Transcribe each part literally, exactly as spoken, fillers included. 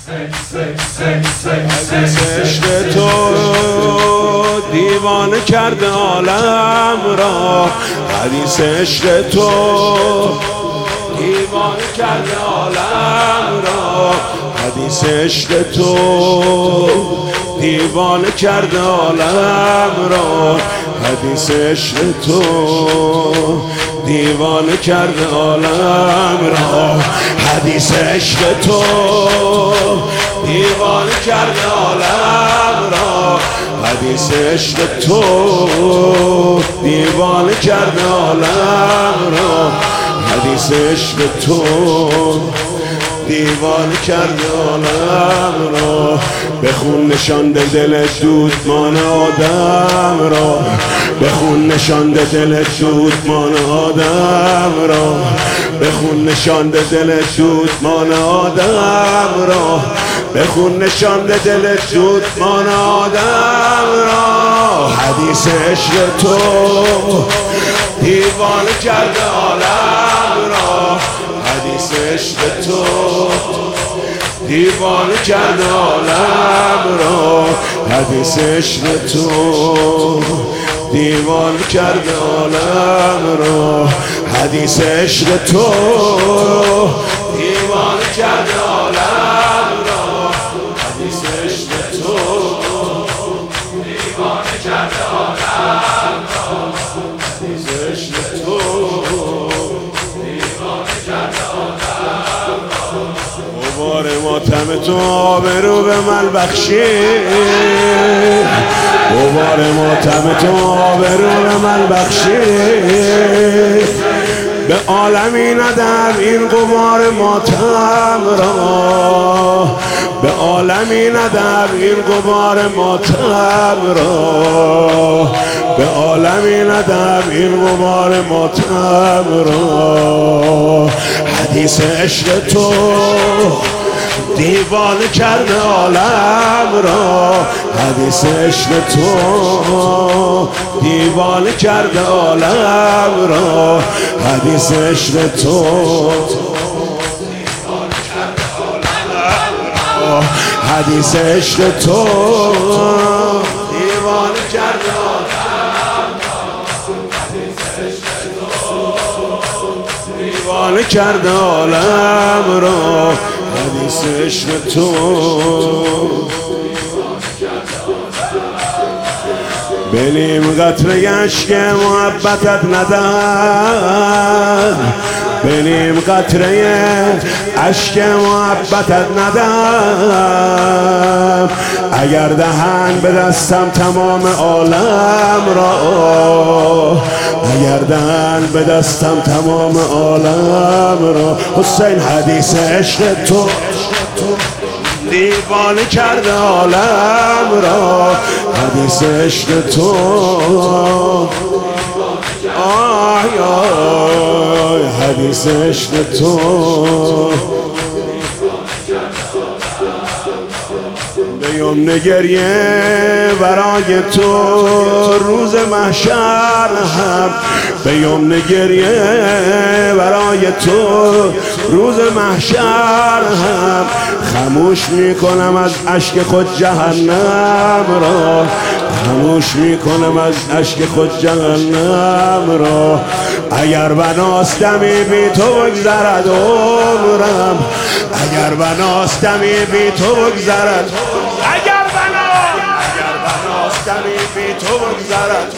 عشق تو دیوانه کرده عالم را، حدیث عشق تو دیوانه کرده عالم را، حدیث عشق تو دیوانه کرده عالم را، حدیث عشق تو دیوانه کرده عالم را، حدیث عشق تو دیوانه کرده عالم را، حدیث عشق تو دیوانه کرده عالم را، حدیث عشق تو دیوانه کرده عالم را، بخون نشانده دل دودمان آدم را، بخون نشانده دل دودمان آدم را، بخون نشانده دل دودمان آدم را، بخون نشانده دل دودمان آدم را، حدیث عشق تو دیوانه کرده عالم را، حدیث عشق تو دیوانه کرده عالم را، حدیث عشق تو دیوانه کرده عالم را، حدیث عشق تو دیوانه کرده عالم را، حدیث عشق تو دیوانه کرده عالم را، حدیث عشق تو دیوانه کرده عالم را، غبار ماتم تو آبرو به من بخشید، غبار ماتم تو آبرو به من بخشید، به عالمی ندم این غبار ماتم را، به عالمی ندم این غبار ماتم را، به عالمی ندم این غبار ماتم را، حدیث عشق تو دیوانه کرده عالم را، حدیث عشق تو دیوانه کرده عالم را، حدیث عشق تو دیوانه کرده عالم را، حدیث عشق تو دیوانه کرده عالم را، حدیث عشق تو دیوانه کرده عالم را، حدیث عشق تو بنیم قطره اشک محبتت ندم، بنیم قطره اشک محبتت ندم، اگر دهن به دستم تمام عالم را، اگر دهن به دستم تمام عالم را، حسین حدیث عشق تو دیوانه کرده عالم را، حدیث عشق تو آی آی حدیث عشق تو به یمن گریه برای تو روز محشر هم، به یمن گریه برای تو روز محشر هم، خاموش میکنم از اشک خود جهنم را، خاموش میکنم از اشک خود جهنم را، اگر بناست دمی بی تو بگذرد عمرم، اگر بناست دمی بی تو بگذرد، اگر بناست اگر بناست دمی بی تو بگذرد،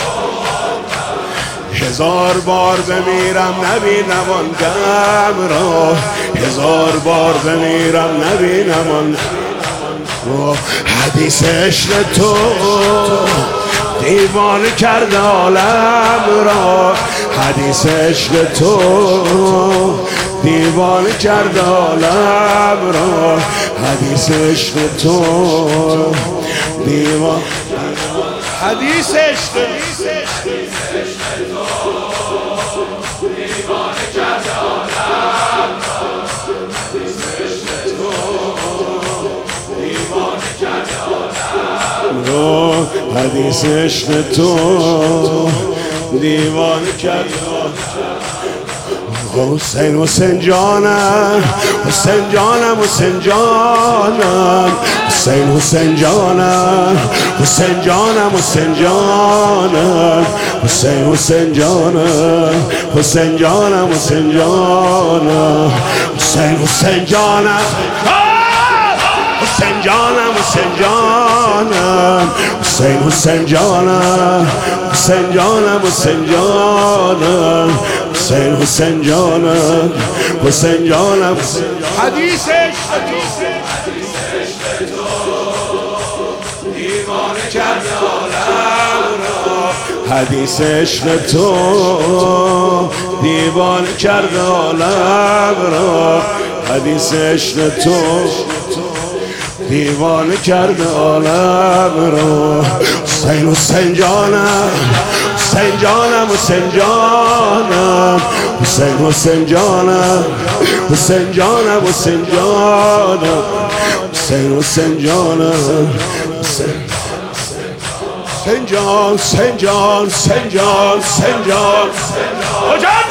هزار بار بمیرم نبینم آن دم را، هزار بار بمیرم نبینم آن را، حدیث عشق تو دیوانه کرده عالم را، حدیث عشق تو دیوانه کرده عالم را، حدیث عشق تو دیوانه حدیث عشق دیوانه کرده عالم را، دیوانه کرده عالم را، حدیث عشق تو دیوانه کرده حسین حسین جانم حسین جانم حسین جانم حسین حسین جانم حسین جانم حسین جانم حسین حسین جانم حسین جانم حسین جانم حسین حسین جانم حسین جانم حسین جانم حسین حسین جانم حسین جانم حسین جانم حسین حسین جانم حسین جانم حدیثش دیوانه کرد عالم را حدیث عشق تو دیوانه کرد عالم را حدیث عشق تو دیوانه کرد عالم را حسین حسین جانم حسین جانم حسین جانم حسین حسین جانم حسین جانم حسین جانم حسین حسین جانم حسین جان حسین جان حسین جان حسین جان